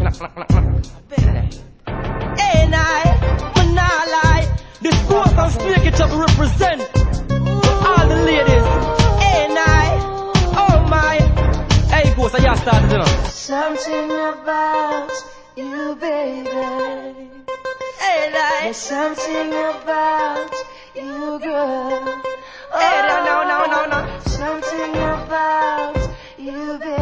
Ain't I, but not lie. This boat can speak it up represent all the ladies. Ain't I, oh my. Hey, go, so you started, you know. Something about you, baby. Ain't I? There's something about you, girl. Hey, no. Something about you, baby.